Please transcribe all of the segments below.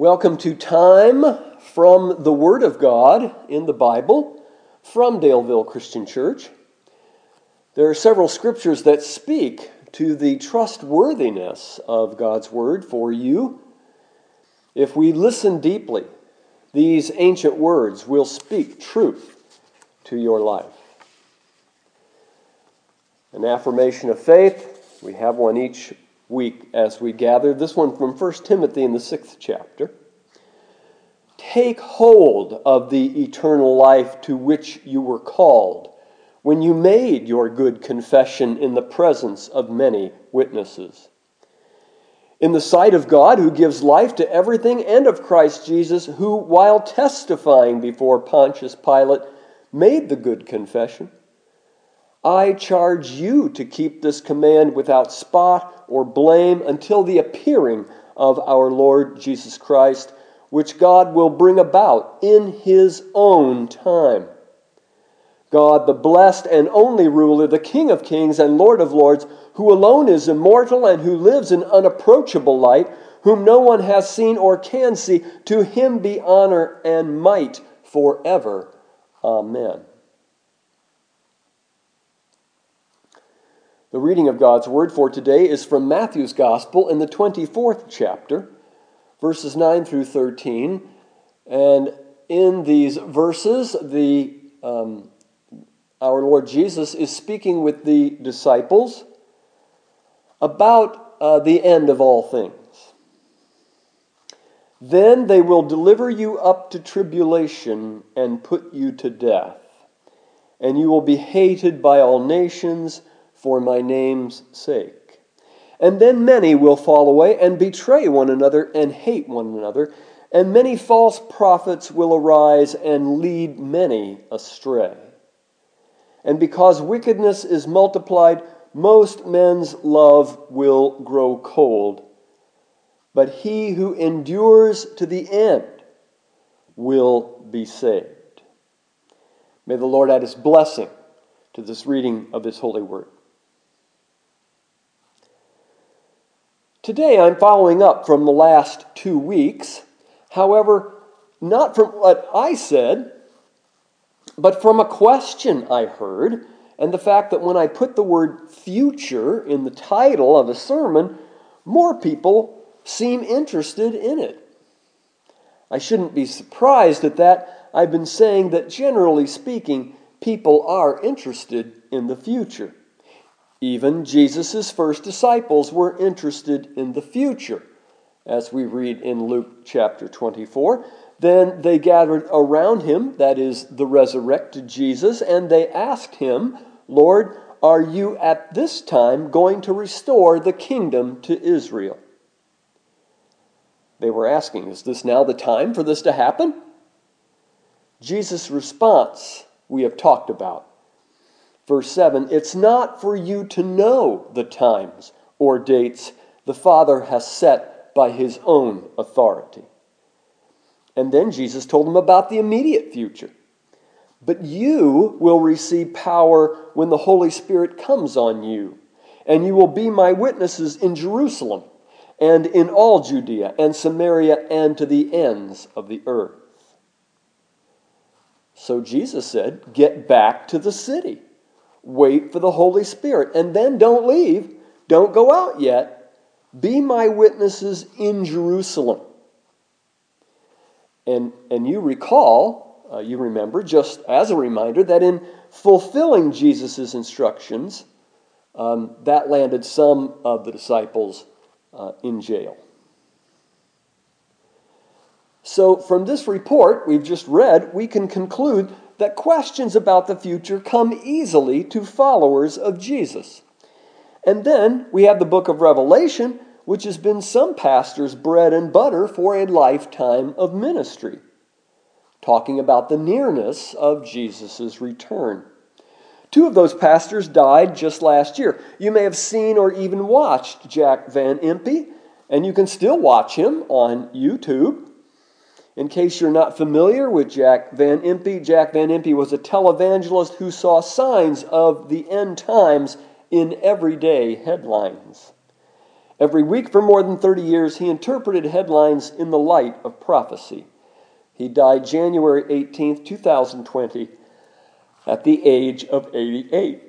Welcome to Time from the Word of God in the Bible from Daleville Christian Church. There are several scriptures that speak to the trustworthiness of God's Word for you. If we listen deeply, these ancient words will speak truth to your life. An affirmation of faith, we have one each week as we gather. This one from 1 Timothy in the 6th chapter. Take hold of the eternal life to which you were called when you made your good confession in the presence of many witnesses. In the sight of God, who gives life to everything, and of Christ Jesus, who, while testifying before Pontius Pilate, made the good confession, I charge you to keep this command without spot or blame until the appearing of our Lord Jesus Christ, which God will bring about in His own time. God, the blessed and only ruler, the King of kings and Lord of lords, who alone is immortal and who lives in unapproachable light, whom no one has seen or can see, to Him be honor and might forever. Amen. The reading of God's Word for today is from Matthew's Gospel in the 24th chapter, verses 9 through 13. And in these verses, our Lord Jesus is speaking with the disciples about the end of all things. Then they will deliver you up to tribulation and put you to death, and you will be hated by all nations for my name's sake. And then many will fall away and betray one another and hate one another, and many false prophets will arise and lead many astray. And because wickedness is multiplied, most men's love will grow cold. But he who endures to the end will be saved. May the Lord add His blessing to this reading of His holy word. Today I'm following up from the last 2 weeks, however, not from what I said, but from a question I heard, and the fact that when I put the word future in the title of a sermon, more people seem interested in it. I shouldn't be surprised at that. I've been saying that generally speaking, people are interested in the future. Even Jesus' first disciples were interested in the future, as we read in Luke chapter 24. Then they gathered around Him, that is, the resurrected Jesus, and they asked Him, Lord, are you at this time going to restore the kingdom to Israel? They were asking, is this now the time for this to happen? Jesus' response we have talked about. Verse 7, it's not for you to know the times or dates the Father has set by His own authority. And then Jesus told them about the immediate future. But you will receive power when the Holy Spirit comes on you, and you will be my witnesses in Jerusalem and in all Judea and Samaria and to the ends of the earth. So Jesus said, get back to the city. Wait for the Holy Spirit, and then don't leave. Don't go out yet. Be my witnesses in Jerusalem. And you remember, just as a reminder, that in fulfilling Jesus' instructions, that landed some of the disciples in jail. So from this report we've just read, we can conclude that questions about the future come easily to followers of Jesus. And then we have the book of Revelation, which has been some pastors' bread and butter for a lifetime of ministry, talking about the nearness of Jesus' return. 2 of those pastors died just last year. You may have seen or even watched Jack Van Impe, and you can still watch him on YouTube. In case you're not familiar with Jack Van Impe was a televangelist who saw signs of the end times in everyday headlines. Every week for more than 30 years, he interpreted headlines in the light of prophecy. He died January 18, 2020, at the age of 88.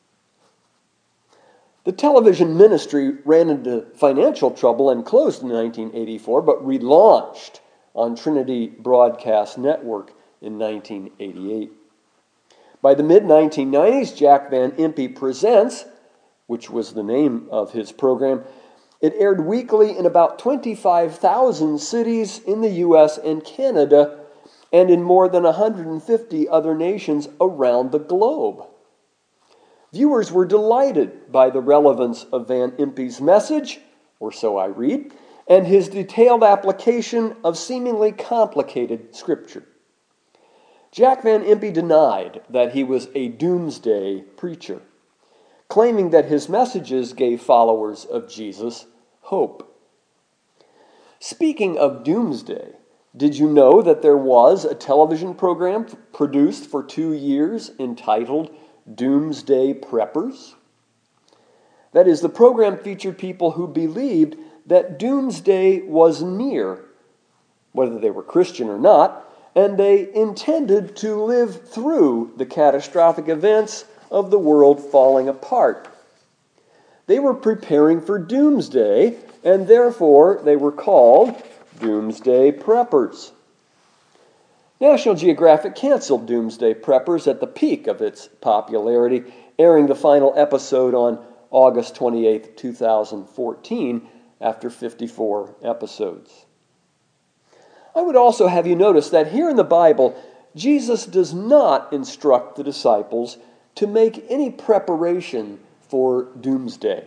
The television ministry ran into financial trouble and closed in 1984, but relaunched on Trinity Broadcast Network in 1988. By the mid-1990s, Jack Van Impe Presents, which was the name of his program, it aired weekly in about 25,000 cities in the U.S. and Canada and in more than 150 other nations around the globe. Viewers were delighted by the relevance of Van Impe's message, or so I read, and his detailed application of seemingly complicated scripture. Jack Van Impe denied that he was a doomsday preacher, claiming that his messages gave followers of Jesus hope. Speaking of doomsday, did you know that there was a television program produced for 2 years entitled Doomsday Preppers? That is, the program featured people who believed that doomsday was near, whether they were Christian or not, and they intended to live through the catastrophic events of the world falling apart. They were preparing for doomsday, and therefore they were called Doomsday Preppers. National Geographic canceled Doomsday Preppers at the peak of its popularity, airing the final episode on August 28, 2014, after 54 episodes. I would also have you notice that here in the Bible, Jesus does not instruct the disciples to make any preparation for doomsday.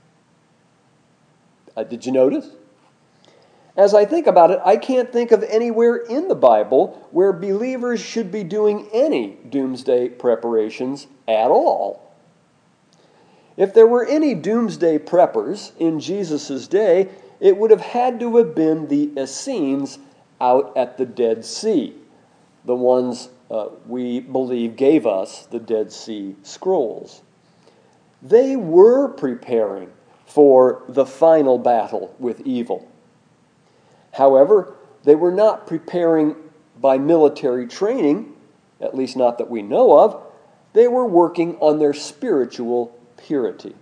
Did you notice? As I think about it, I can't think of anywhere in the Bible where believers should be doing any doomsday preparations at all. If there were any doomsday preppers in Jesus' day, it would have had to have been the Essenes out at the Dead Sea, the ones we believe gave us the Dead Sea Scrolls. They were preparing for the final battle with evil. However, they were not preparing by military training, at least not that we know of. They were working on their spiritual purity.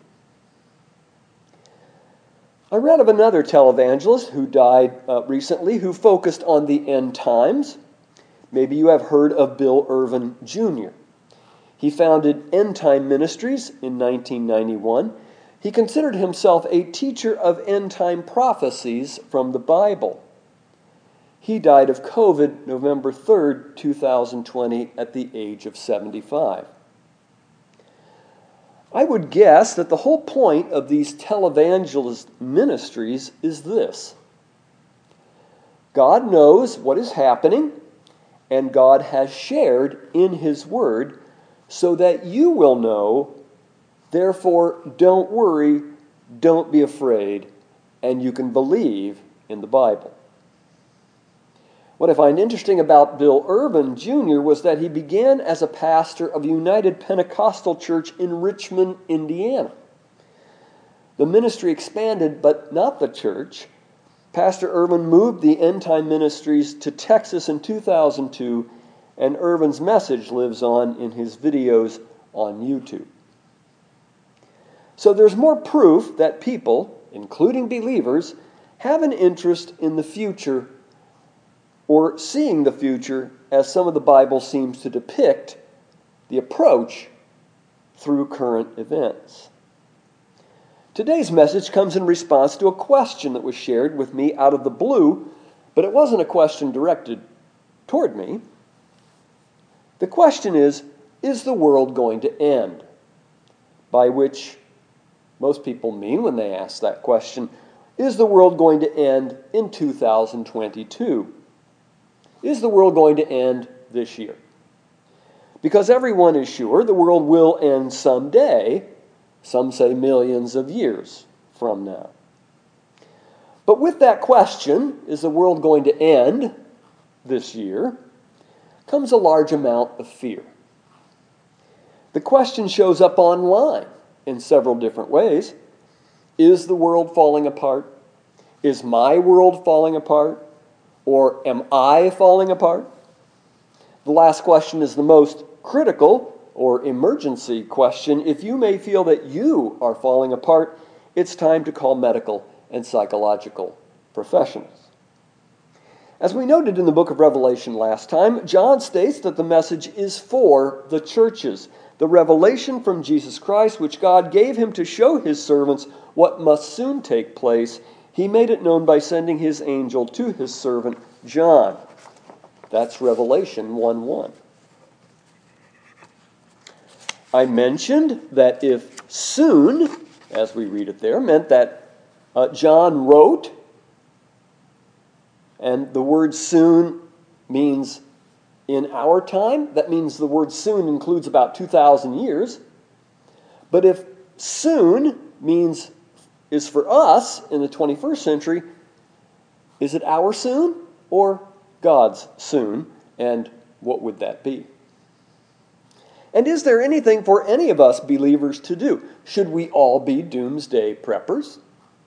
I read of another televangelist who died recently who focused on the end times. Maybe you have heard of Bill Irvin Jr. He founded End Time Ministries in 1991. He considered himself a teacher of end-time prophecies from the Bible. He died of COVID November 3rd, 2020, at the age of 75. I would guess that the whole point of these televangelist ministries is this. God knows what is happening, and God has shared in His Word so that you will know. Therefore, don't worry, don't be afraid, and you can believe in the Bible. What I find interesting about Bill Irvin Jr. was that he began as a pastor of United Pentecostal Church in Richmond, Indiana. The ministry expanded, but not the church. Pastor Irvin moved the End Time Ministries to Texas in 2002, and Irvin's message lives on in his videos on YouTube. So there's more proof that people, including believers, have an interest in the future or seeing the future as some of the Bible seems to depict the approach through current events. Today's message comes in response to a question that was shared with me out of the blue, but it wasn't a question directed toward me. The question is the world going to end? By which most people mean when they ask that question, is the world going to end in 2022? Is the world going to end this year? Because everyone is sure the world will end someday, some say millions of years from now. But with that question, is the world going to end this year, comes a large amount of fear. The question shows up online in several different ways. Is the world falling apart? Is my world falling apart? Or am I falling apart? The last question is the most critical or emergency question. If you may feel that you are falling apart, it's time to call medical and psychological professionals. As we noted in the book of Revelation last time, John states that the message is for the churches. The revelation from Jesus Christ, which God gave him to show his servants what must soon take place, he made it known by sending his angel to his servant John. That's Revelation 1:1. I mentioned that if soon, as we read it there, meant that John wrote, and the word soon means in our time. That means the word soon includes about 2,000 years. But if soon is for us in the 21st century, is it our soon or God's soon? And what would that be? And is there anything for any of us believers to do? Should we all be doomsday preppers?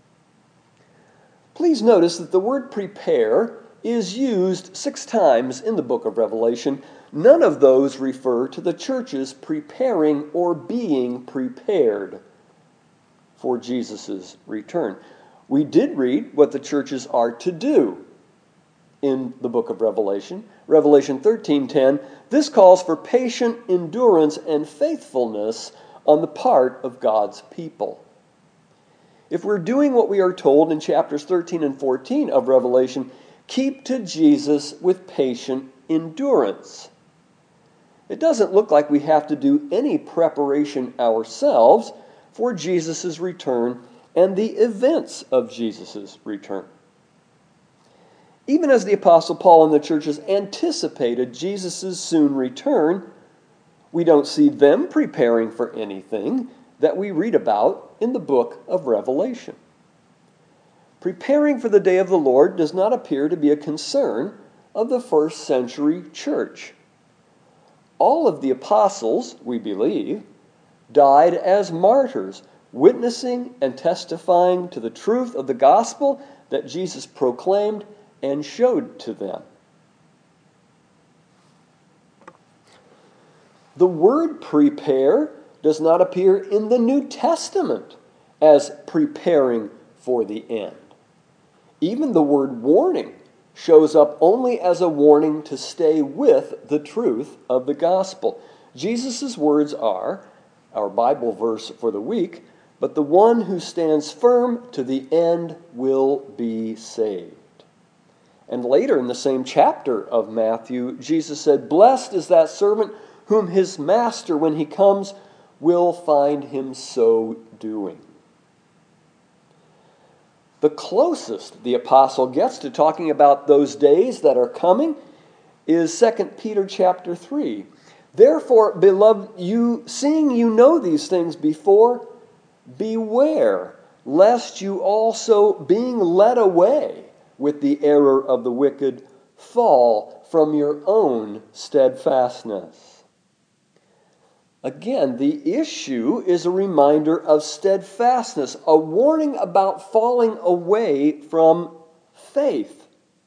Please notice that the word prepare is used 6 times in the book of Revelation. None of those refer to the churches preparing or being prepared for Jesus' return. We did read what the churches are to do in the book of Revelation. Revelation 13:10, this calls for patient endurance and faithfulness on the part of God's people. If we're doing what we are told in chapters 13 and 14 of Revelation, keep to Jesus with patient endurance. It doesn't look like we have to do any preparation ourselves for Jesus' return and the events of Jesus' return. Even as the Apostle Paul and the churches anticipated Jesus' soon return, we don't see them preparing for anything that we read about in the book of Revelation. Preparing for the day of the Lord does not appear to be a concern of the first century church. All of the apostles, we believe, died as martyrs, witnessing and testifying to the truth of the gospel that Jesus proclaimed and showed to them. The word prepare does not appear in the New Testament as preparing for the end. Even the word warning shows up only as a warning to stay with the truth of the gospel. Jesus' words are our Bible verse for the week, but the one who stands firm to the end will be saved. And later in the same chapter of Matthew, Jesus said, blessed is that servant whom his master, when he comes, will find him so doing. The closest the apostle gets to talking about those days that are coming is 2 Peter chapter 3. Therefore, beloved, seeing you know these things before, beware, lest you also, being led away with the error of the wicked, fall from your own steadfastness. Again, the issue is a reminder of steadfastness, a warning about falling away from faith.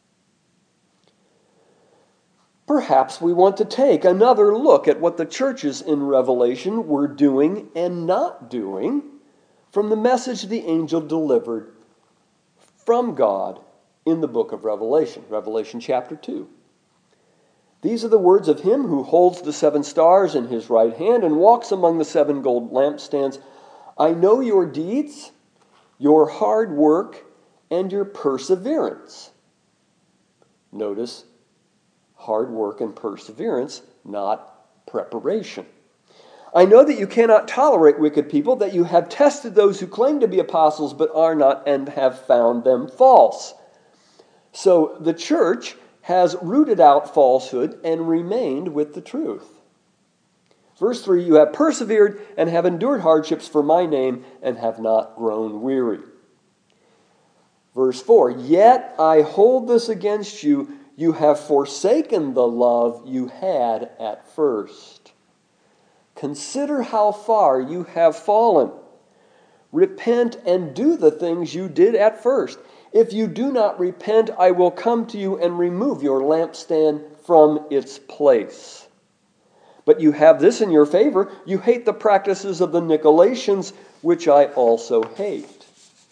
Perhaps we want to take another look at what the churches in Revelation were doing and not doing from the message the angel delivered from God in the book of Revelation, Revelation chapter 2. These are the words of him who holds the 7 stars in his right hand and walks among the 7 gold lampstands. I know your deeds, your hard work, and your perseverance. Notice hard work and perseverance, not preparation. I know that you cannot tolerate wicked people, that you have tested those who claim to be apostles but are not, and have found them false. So the church has rooted out falsehood and remained with the truth. Verse 3, you have persevered and have endured hardships for my name and have not grown weary. Verse 4, yet I hold this against you, you have forsaken the love you had at first. Consider how far you have fallen. Repent and do the things you did at first. If you do not repent, I will come to you and remove your lampstand from its place. But you have this in your favor. You hate the practices of the Nicolaitans, which I also hate.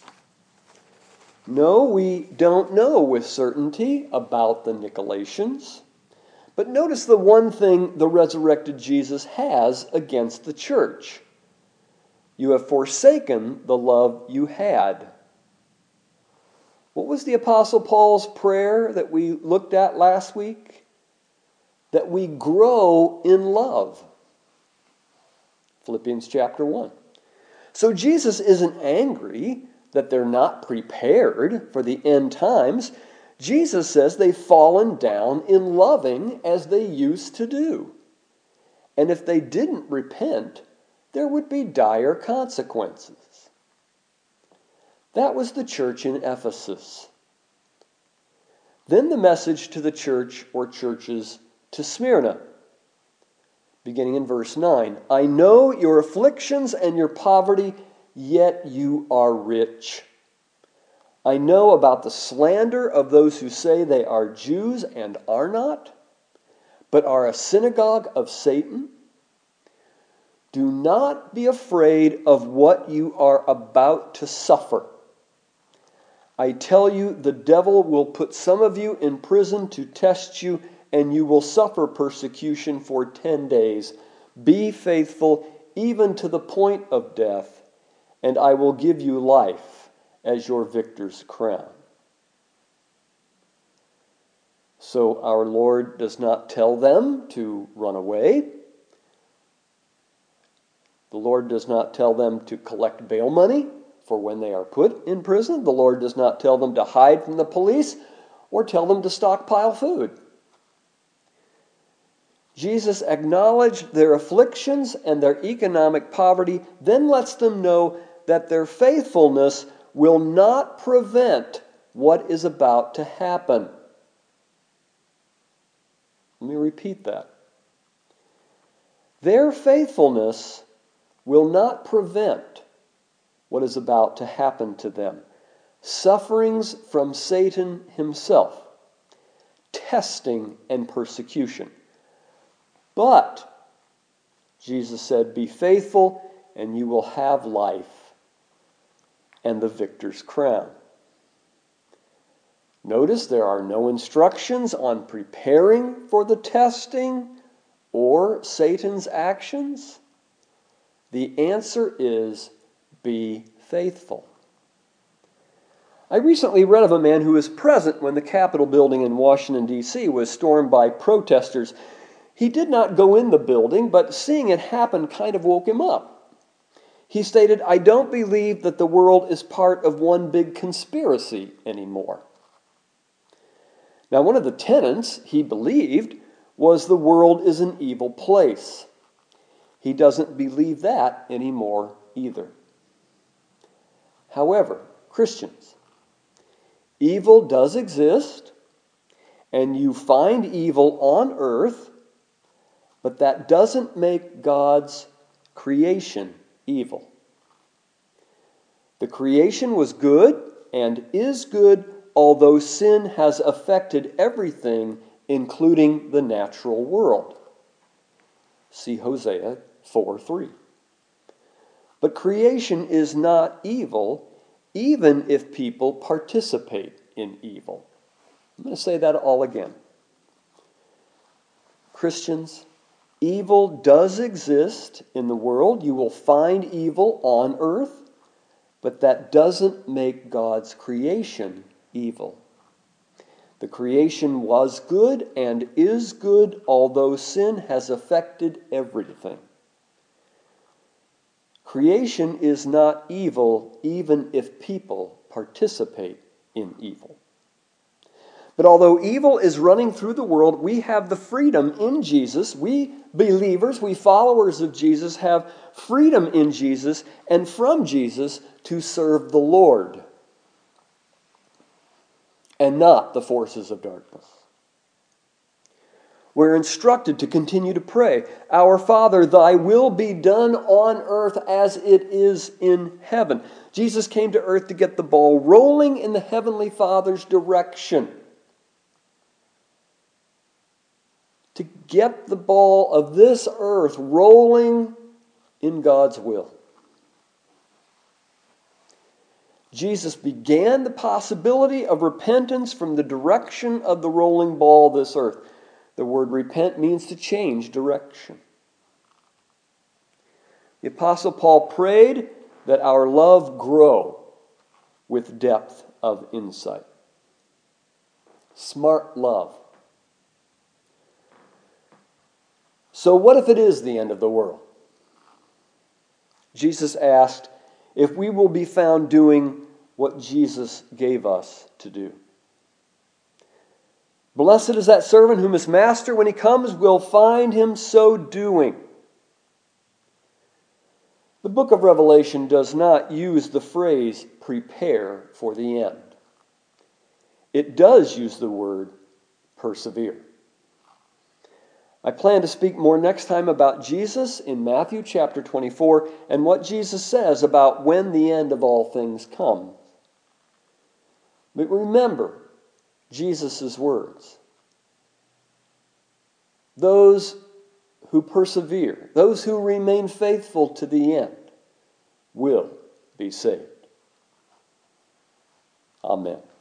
No, we don't know with certainty about the Nicolaitans. But notice the one thing the resurrected Jesus has against the church. You have forsaken the love you had. What was the Apostle Paul's prayer that we looked at last week? That we grow in love. Philippians chapter 1. So Jesus isn't angry that they're not prepared for the end times. Jesus says they've fallen down in loving as they used to do. And if they didn't repent, there would be dire consequences. That was the church in Ephesus. Then the message to the church or churches to Smyrna, beginning in verse 9. I know your afflictions and your poverty, yet you are rich. I know about the slander of those who say they are Jews and are not, but are a synagogue of Satan. Do not be afraid of what you are about to suffer. I tell you, the devil will put some of you in prison to test you, and you will suffer persecution for 10 days. Be faithful even to the point of death, and I will give you life as your victor's crown. So our Lord does not tell them to run away. The Lord does not tell them to collect bail money for when they are put in prison. The Lord does not tell them to hide from the police or tell them to stockpile food. Jesus acknowledged their afflictions and their economic poverty, then lets them know that their faithfulness will not prevent what is about to happen. Let me repeat that. Their faithfulness will not prevent what is about to happen to them. Sufferings from Satan himself, testing and persecution. But, Jesus said, be faithful and you will have life and the victor's crown. Notice there are no instructions on preparing for the testing or Satan's actions. The answer is be faithful. I recently read of a man who was present when the Capitol building in Washington, D.C. was stormed by protesters. He did not go in the building, but seeing it happen kind of woke him up. He stated, I don't believe that the world is part of one big conspiracy anymore. Now, one of the tenets he believed was the world is an evil place. He doesn't believe that anymore either. However, Christians, evil does exist, and you find evil on earth, but that doesn't make God's creation evil. The creation was good and is good, although sin has affected everything, including the natural world. See Hosea 4:3. But creation is not evil, even if people participate in evil. I'm going to say that all again. Christians, evil does exist in the world. You will find evil on earth, but that doesn't make God's creation evil. The creation was good and is good, although sin has affected everything. Creation is not evil, even if people participate in evil. But although evil is running through the world, we have the freedom in Jesus. We believers, we followers of Jesus, have freedom in Jesus and from Jesus to serve the Lord and not the forces of darkness. We're instructed to continue to pray, "Our Father, thy will be done on earth as it is in heaven." Jesus came to earth to get the ball rolling in the Heavenly Father's direction. To get the ball of this earth rolling in God's will. Jesus began the possibility of repentance from the direction of the rolling ball of this earth. The word repent means to change direction. The Apostle Paul prayed that our love grow with depth of insight. Smart love. So what if it is the end of the world? Jesus asked if we will be found doing what Jesus gave us to do. Blessed is that servant whom his master, when he comes, will find him so doing. The book of Revelation does not use the phrase prepare for the end. It does use the word persevere. I plan to speak more next time about Jesus in Matthew chapter 24 and what Jesus says about when the end of all things comes. But remember Jesus' words. Those who persevere, those who remain faithful to the end, will be saved. Amen.